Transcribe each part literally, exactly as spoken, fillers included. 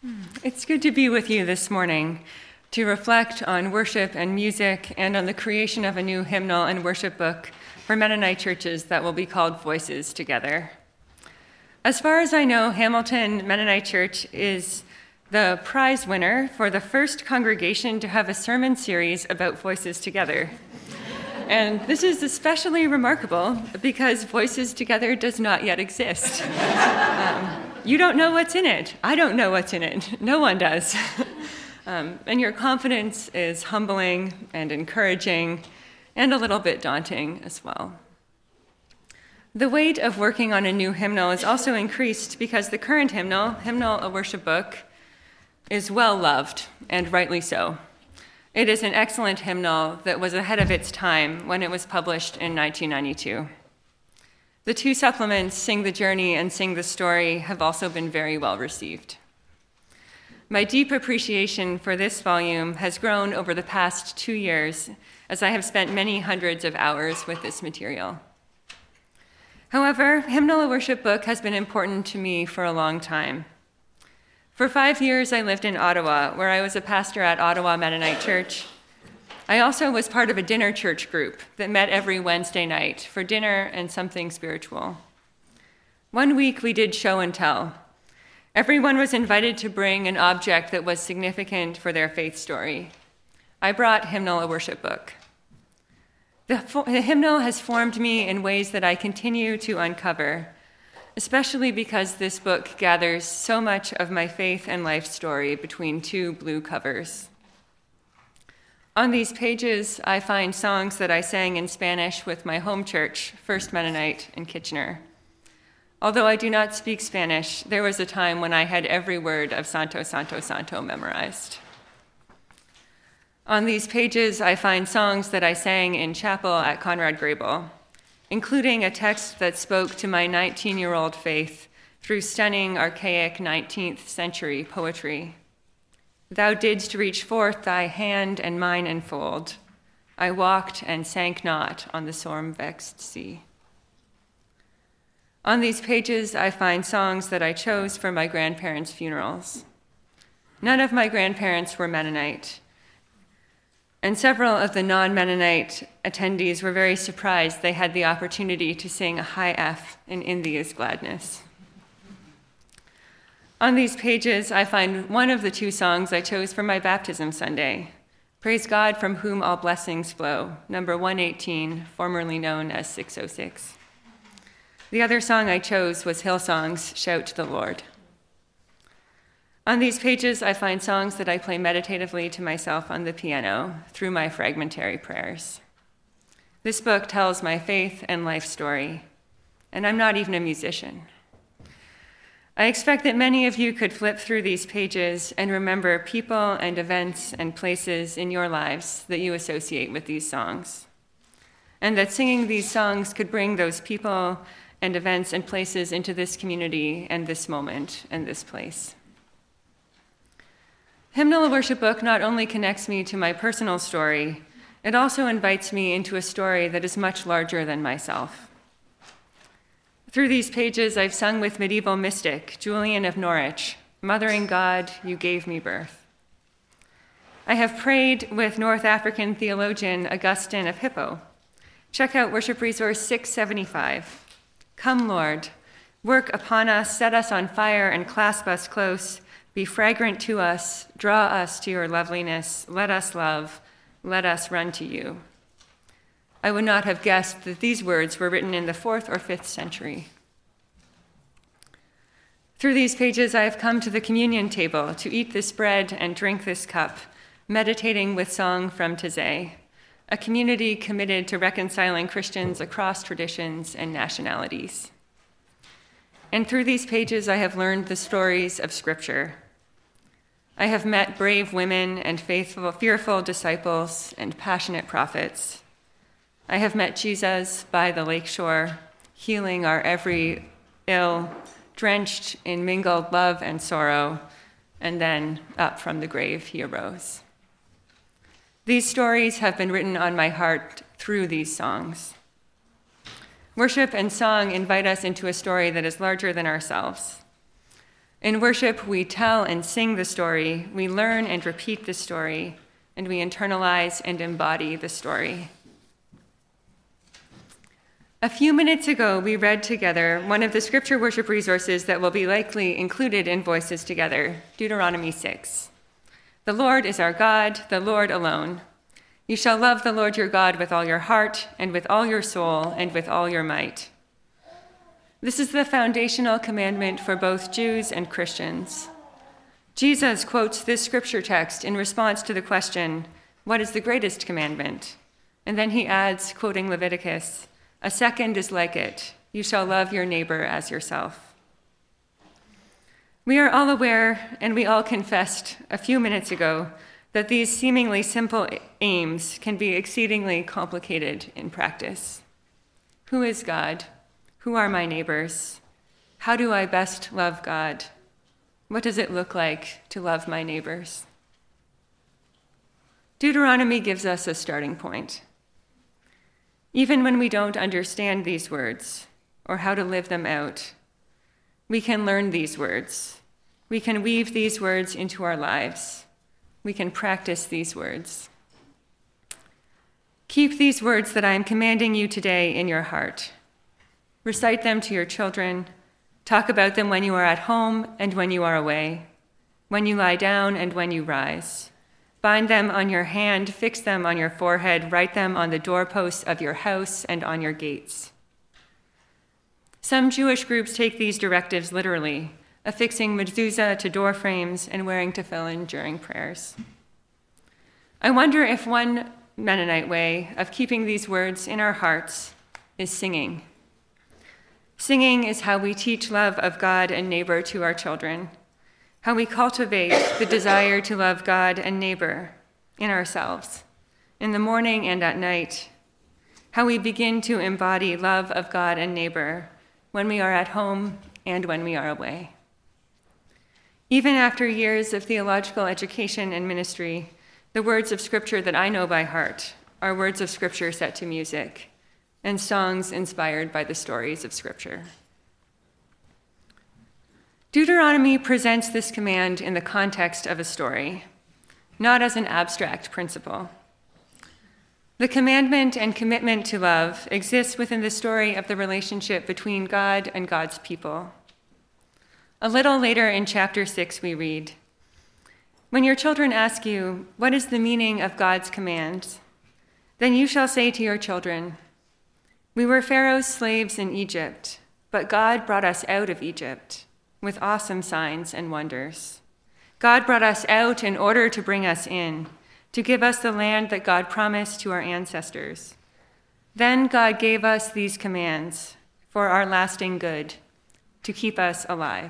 It's good to be with you this morning to reflect on worship and music and on the creation of a new hymnal and worship book for Mennonite churches that will be called Voices Together. As far as I know, Hamilton Mennonite Church is the prize winner for the first congregation to have a sermon series about Voices Together. And this is especially remarkable because Voices Together does not yet exist. Um, you don't know what's in it. I don't know what's in it. No one does. um, and your confidence is humbling and encouraging and a little bit daunting as well. The weight of working on a new hymnal is also increased because the current hymnal, Hymnal, a Worship Book, is well loved, and rightly so. It is an excellent hymnal that was ahead of its time when it was published in nineteen ninety-two. The two supplements, Sing the Journey and Sing the Story, have also been very well received. My deep appreciation for this volume has grown over the past two years as I have spent many hundreds of hours with this material. However, Hymnal, a Worship Book has been important to me for a long time. For five years, I lived in Ottawa, where I was a pastor at Ottawa Mennonite Church. I also was part of a dinner church group that met every Wednesday night for dinner and something spiritual. One week, we did show and tell. Everyone was invited to bring an object that was significant for their faith story. I brought Hymnal, a Worship Book. The, the hymnal has formed me in ways that I continue to uncover, especially because this book gathers so much of my faith and life story between two blue covers. On these pages, I find songs that I sang in Spanish with my home church, First Mennonite in Kitchener. Although I do not speak Spanish, there was a time when I had every word of Santo, Santo, Santo memorized. On these pages, I find songs that I sang in chapel at Conrad Grebel, including a text that spoke to my nineteen-year-old faith through stunning, archaic nineteenth century poetry. Thou didst reach forth thy hand and mine enfold. I walked and sank not on the storm-vexed sea. On these pages, I find songs that I chose for my grandparents' funerals. None of my grandparents were Mennonite, and several of the non-Mennonite attendees were very surprised they had the opportunity to sing a high F in In Thee Is Gladness. On these pages, I find one of the two songs I chose for my baptism Sunday, Praise God from Whom All Blessings Flow, number one eighteen, formerly known as six oh six. The other song I chose was Hillsong's Shout to the Lord. On these pages, I find songs that I play meditatively to myself on the piano through my fragmentary prayers. This book tells my faith and life story, and I'm not even a musician. I expect that many of you could flip through these pages and remember people and events and places in your lives that you associate with these songs, and that singing these songs could bring those people and events and places into this community and this moment and this place. Hymnal, a Worship Book not only connects me to my personal story, it also invites me into a story that is much larger than myself. Through these pages, I've sung with medieval mystic Julian of Norwich, Mothering God, you gave me birth. I have prayed with North African theologian Augustine of Hippo. Check out Worship Resource six seventy-five. Come, Lord, work upon us, set us on fire, and clasp us close. Be fragrant to us, draw us to your loveliness, let us love, let us run to you. I would not have guessed that these words were written in the fourth or fifth century. Through these pages, I have come to the communion table to eat this bread and drink this cup, meditating with song from Taizé, a community committed to reconciling Christians across traditions and nationalities. And through these pages, I have learned the stories of Scripture. I have met brave women and faithful, fearful disciples and passionate prophets. I have met Jesus by the lakeshore, healing our every ill, drenched in mingled love and sorrow, and then up from the grave he arose. These stories have been written on my heart through these songs. Worship and song invite us into a story that is larger than ourselves. In worship, we tell and sing the story, we learn and repeat the story, and we internalize and embody the story. A few minutes ago, we read together one of the scripture worship resources that will be likely included in Voices Together, Deuteronomy six. The Lord is our God, the Lord alone. You shall love the Lord your God with all your heart, and with all your soul, and with all your might. This is the foundational commandment for both Jews and Christians. Jesus quotes this scripture text in response to the question, what is the greatest commandment? And then he adds, quoting Leviticus, a second is like it, you shall love your neighbor as yourself. We are all aware, and we all confessed a few minutes ago, that these seemingly simple aims can be exceedingly complicated in practice. Who is God? Who are my neighbors? How do I best love God? What does it look like to love my neighbors? Deuteronomy gives us a starting point. Even when we don't understand these words or how to live them out, we can learn these words. We can weave these words into our lives. We can practice these words. Keep these words that I am commanding you today in your heart. Recite them to your children. Talk about them when you are at home and when you are away, when you lie down and when you rise. Bind them on your hand, fix them on your forehead, write them on the doorposts of your house and on your gates. Some Jewish groups take these directives literally, affixing mezuzah to door frames and wearing tefillin during prayers. I wonder if one Mennonite way of keeping these words in our hearts is singing. Singing is how we teach love of God and neighbor to our children, how we cultivate the desire to love God and neighbor in ourselves, in the morning and at night, how we begin to embody love of God and neighbor when we are at home and when we are away. Even after years of theological education and ministry, the words of Scripture that I know by heart are words of Scripture set to music and songs inspired by the stories of Scripture. Deuteronomy presents this command in the context of a story, not as an abstract principle. The commandment and commitment to love exists within the story of the relationship between God and God's people. A little later in chapter six, we read, when your children ask you, what is the meaning of God's commands? Then you shall say to your children, we were Pharaoh's slaves in Egypt, but God brought us out of Egypt with awesome signs and wonders. God brought us out in order to bring us in, to give us the land that God promised to our ancestors. Then God gave us these commands for our lasting good, to keep us alive.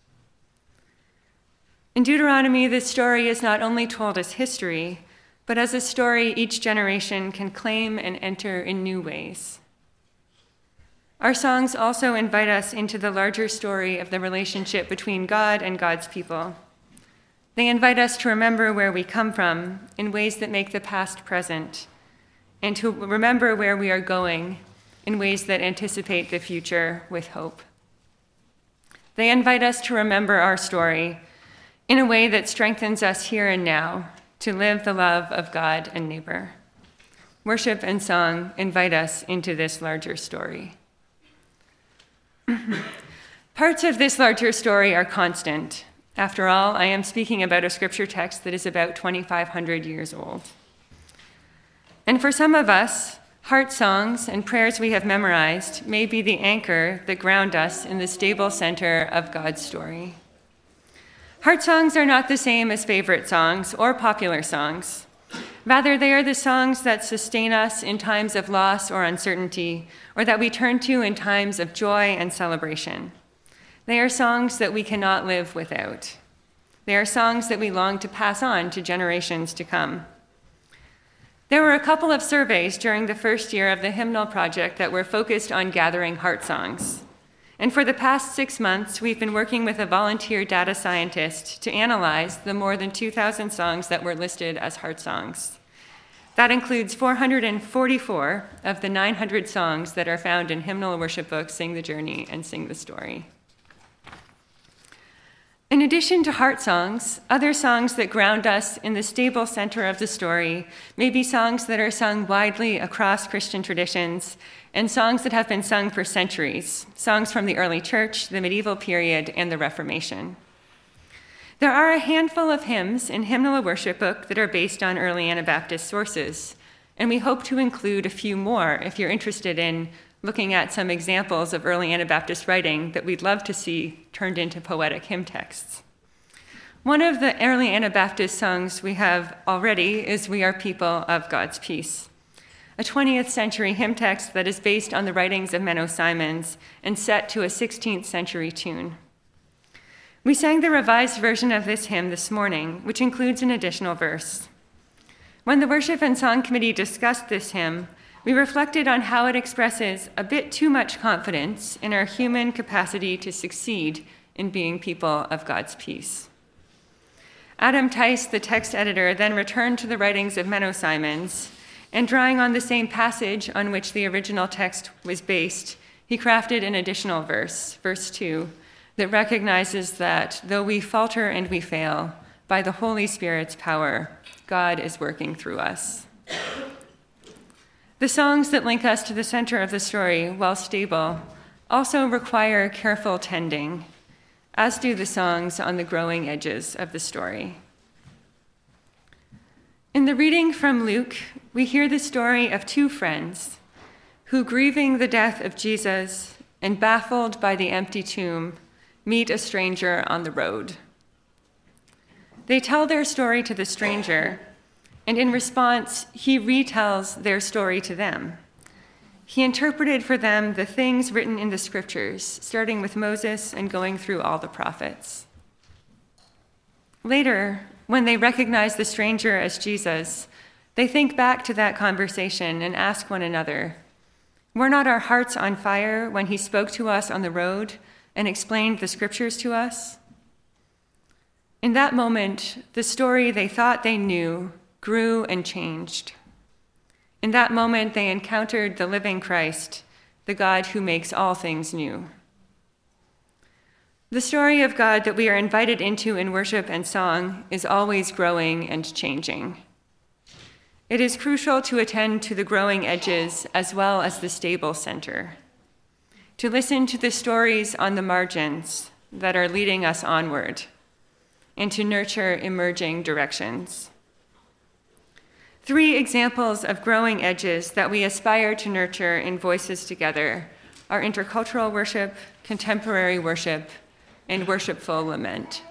In Deuteronomy, this story is not only told as history, but as a story each generation can claim and enter in new ways. Our songs also invite us into the larger story of the relationship between God and God's people. They invite us to remember where we come from in ways that make the past present, and to remember where we are going in ways that anticipate the future with hope. They invite us to remember our story in a way that strengthens us here and now to live the love of God and neighbor. Worship and song invite us into this larger story. Parts of this larger story are constant. After all, I am speaking about a scripture text that is about twenty-five hundred years old. And for some of us, heart songs and prayers we have memorized may be the anchor that ground us in the stable center of God's story. Heart songs are not the same as favorite songs or popular songs. Rather, they are the songs that sustain us in times of loss or uncertainty, or that we turn to in times of joy and celebration. They are songs that we cannot live without. They are songs that we long to pass on to generations to come. There were a couple of surveys during the first year of the Hymnal Project that were focused on gathering heart songs. And for the past six months, we've been working with a volunteer data scientist to analyze the more than two thousand songs that were listed as heart songs. That includes four hundred forty-four of the nine hundred songs that are found in hymnal worship books, Sing the Journey and Sing the Story. In addition to heart songs, other songs that ground us in the stable center of the story may be songs that are sung widely across Christian traditions and songs that have been sung for centuries, songs from the early church, the medieval period, and the Reformation. There are a handful of hymns in Hymnal Worship Book that are based on early Anabaptist sources, and we hope to include a few more if you're interested in looking at some examples of early Anabaptist writing that we'd love to see turned into poetic hymn texts. One of the early Anabaptist songs we have already is We Are People of God's Peace, a twentieth century hymn text that is based on the writings of Menno Simons and set to a sixteenth century tune. We sang the revised version of this hymn this morning, which includes an additional verse. When the Worship and Song Committee discussed this hymn, we reflected on how it expresses a bit too much confidence in our human capacity to succeed in being people of God's peace. Adam Tice, the text editor, then returned to the writings of Menno Simons, and drawing on the same passage on which the original text was based, he crafted an additional verse, verse two, that recognizes that though we falter and we fail, by the Holy Spirit's power, God is working through us. The songs that link us to the center of the story, while stable, also require careful tending, as do the songs on the growing edges of the story. In the reading from Luke, we hear the story of two friends who, grieving the death of Jesus and baffled by the empty tomb, meet a stranger on the road. They tell their story to the stranger, and in response, he retells their story to them. He interpreted for them the things written in the scriptures, starting with Moses and going through all the prophets. Later, when they recognize the stranger as Jesus, they think back to that conversation and ask one another, were not our hearts on fire when he spoke to us on the road and explained the scriptures to us? In that moment, the story they thought they knew grew and changed. In that moment, they encountered the living Christ, the God who makes all things new. The story of God that we are invited into in worship and song is always growing and changing. It is crucial to attend to the growing edges as well as the stable center, to listen to the stories on the margins that are leading us onward, and to nurture emerging directions. Three examples of growing edges that we aspire to nurture in Voices Together are intercultural worship, contemporary worship, and worshipful lament.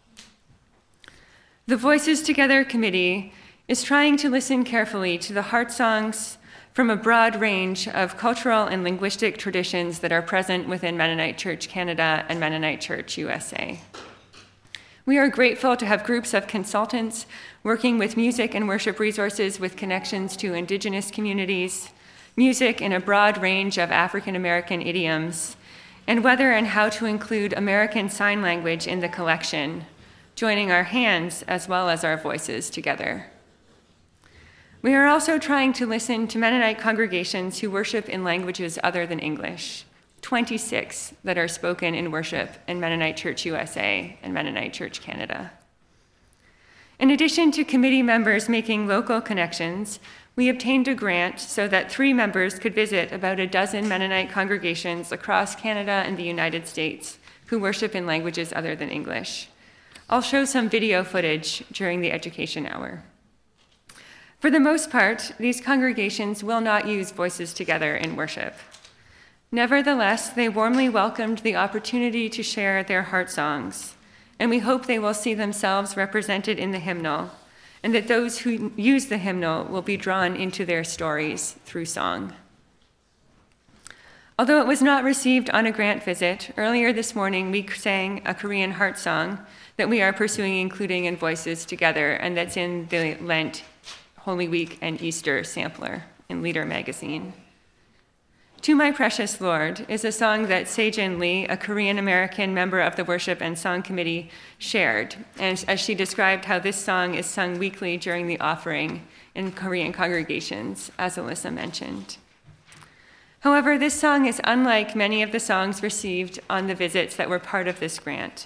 The Voices Together Committee is trying to listen carefully to the heart songs from a broad range of cultural and linguistic traditions that are present within Mennonite Church Canada and Mennonite Church U S A. We are grateful to have groups of consultants working with music and worship resources with connections to Indigenous communities, music in a broad range of African American idioms, and whether and how to include American Sign Language in the collection, joining our hands as well as our voices together. We are also trying to listen to Mennonite congregations who worship in languages other than English, twenty-six that are spoken in worship in Mennonite Church U S A and Mennonite Church Canada. In addition to committee members making local connections, we obtained a grant so that three members could visit about a dozen Mennonite congregations across Canada and the United States who worship in languages other than English. I'll show some video footage during the education hour. For the most part, these congregations will not use Voices Together in worship. Nevertheless, they warmly welcomed the opportunity to share their heart songs, and we hope they will see themselves represented in the hymnal, and that those who use the hymnal will be drawn into their stories through song. Although it was not received on a grant visit, earlier this morning we sang a Korean heart song that we are pursuing including in Voices Together, and that's in the Lent, Holy Week, and Easter sampler in Leader magazine. To My Precious Lord is a song that Sejin Lee, a Korean-American member of the Worship and Song Committee, shared, and as she described how this song is sung weekly during the offering in Korean congregations, as Alyssa mentioned. However, this song is unlike many of the songs received on the visits that were part of this grant.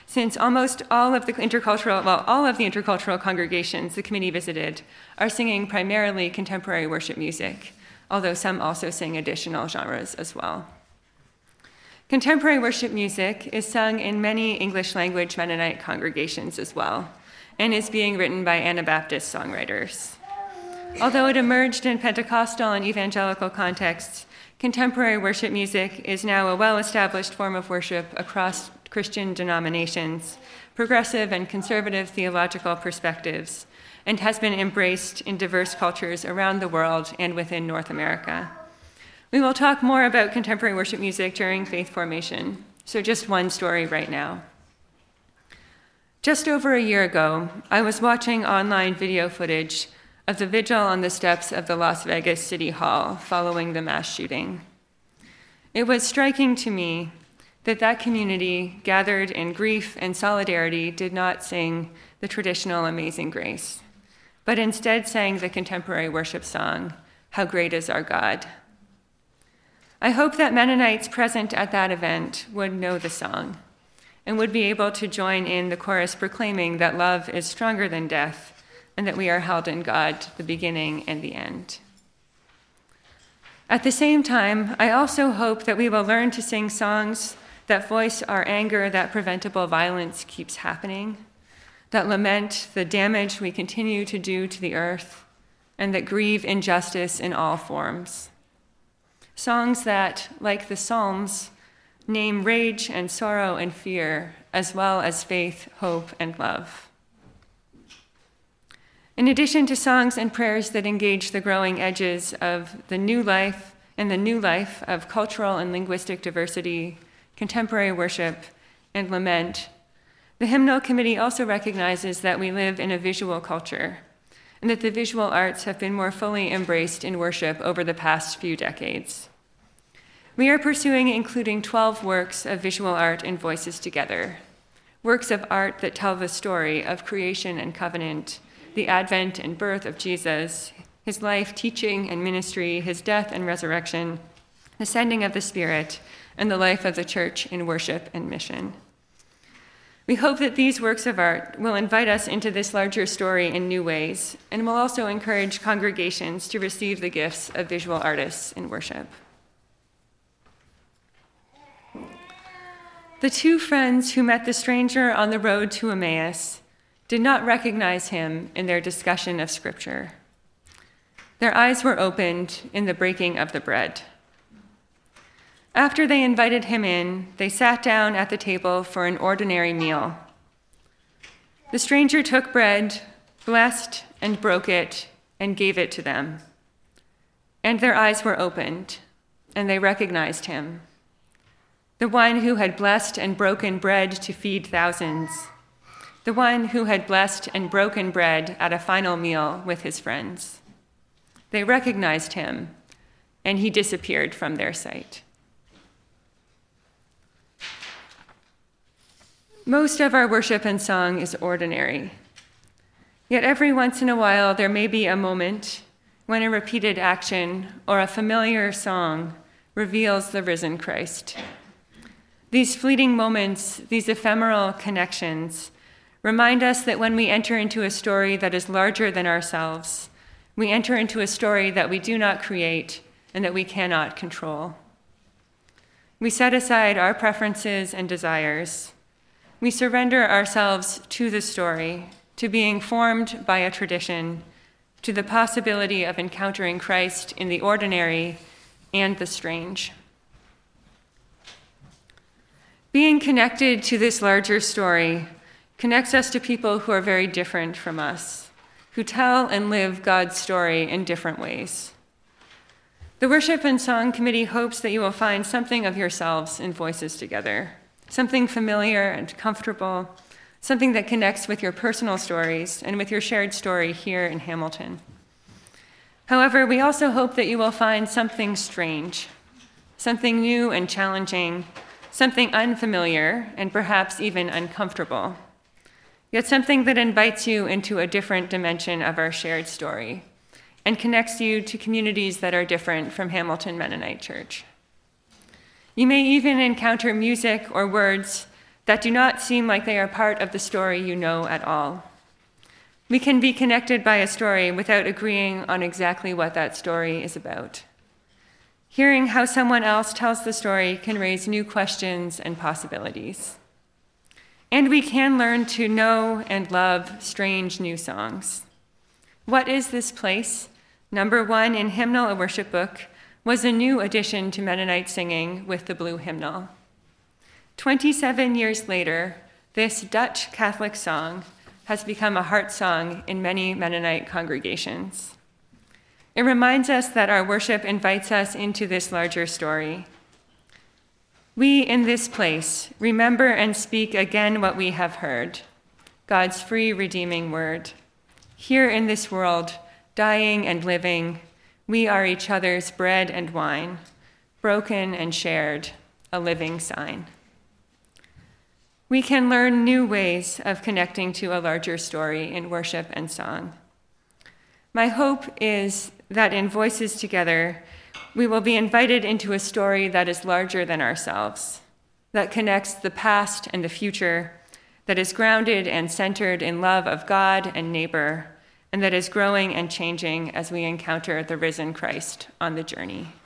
since almost all of the intercultural, well, all of the intercultural congregations the committee visited are singing primarily contemporary worship music, although some also sing additional genres as well. Contemporary worship music is sung in many English language Mennonite congregations as well, and is being written by Anabaptist songwriters. Although it emerged in Pentecostal and evangelical contexts, contemporary worship music is now a well-established form of worship across Christian denominations, progressive and conservative theological perspectives, and has been embraced in diverse cultures around the world and within North America. We will talk more about contemporary worship music during Faith Formation, so just one story right now. Just over a year ago, I was watching online video footage of the vigil on the steps of the Las Vegas City Hall following the mass shooting. It was striking to me that that community, gathered in grief and solidarity, did not sing the traditional Amazing Grace, but instead sang the contemporary worship song, How Great Is Our God. I hope that Mennonites present at that event would know the song and would be able to join in the chorus proclaiming that love is stronger than death and that we are held in God, the beginning and the end. At the same time, I also hope that we will learn to sing songs that voice our anger that preventable violence keeps happening, that lament the damage we continue to do to the earth, and that grieve injustice in all forms. Songs that, like the Psalms, name rage and sorrow and fear, as well as faith, hope, and love. In addition to songs and prayers that engage the growing edges of the new life and the new life of cultural and linguistic diversity, contemporary worship, and lament, the Hymnal Committee also recognizes that we live in a visual culture and that the visual arts have been more fully embraced in worship over the past few decades. We are pursuing including twelve works of visual art in Voices Together, works of art that tell the story of creation and covenant, the advent and birth of Jesus, his life, teaching, and ministry, his death and resurrection, the sending of the Spirit, and the life of the church in worship and mission. We hope that these works of art will invite us into this larger story in new ways, and will also encourage congregations to receive the gifts of visual artists in worship. The two friends who met the stranger on the road to Emmaus did not recognize him in their discussion of Scripture. Their eyes were opened in the breaking of the bread. After they invited him in, they sat down at the table for an ordinary meal. The stranger took bread, blessed and broke it, and gave it to them. And their eyes were opened, and they recognized him, the one who had blessed and broken bread to feed thousands, the one who had blessed and broken bread at a final meal with his friends. They recognized him, and he disappeared from their sight. Most of our worship and song is ordinary. Yet every once in a while, there may be a moment when a repeated action or a familiar song reveals the risen Christ. These fleeting moments, these ephemeral connections, remind us that when we enter into a story that is larger than ourselves, we enter into a story that we do not create and that we cannot control. We set aside our preferences and desires. We surrender ourselves to the story, to being formed by a tradition, to the possibility of encountering Christ in the ordinary and the strange. Being connected to this larger story connects us to people who are very different from us, who tell and live God's story in different ways. The Worship and Song Committee hopes that you will find something of yourselves in Voices Together, something familiar and comfortable, something that connects with your personal stories and with your shared story here in Hamilton. However, we also hope that you will find something strange, something new and challenging, something unfamiliar and perhaps even uncomfortable, yet something that invites you into a different dimension of our shared story and connects you to communities that are different from Hamilton Mennonite Church. You may even encounter music or words that do not seem like they are part of the story you know at all. We can be connected by a story without agreeing on exactly what that story is about. Hearing how someone else tells the story can raise new questions and possibilities. And we can learn to know and love strange new songs. What is This Place? Number one in Hymnal, a Worship Book, was a new addition to Mennonite singing with the Blue Hymnal. twenty-seven years later, this Dutch Catholic song has become a heart song in many Mennonite congregations. It reminds us that our worship invites us into this larger story. We in this place remember and speak again what we have heard, God's free redeeming word. Here in this world, dying and living, we are each other's bread and wine, broken and shared, a living sign. We can learn new ways of connecting to a larger story in worship and song. My hope is that in Voices Together, we will be invited into a story that is larger than ourselves, that connects the past and the future, that is grounded and centered in love of God and neighbor, and that is growing and changing as we encounter the risen Christ on the journey.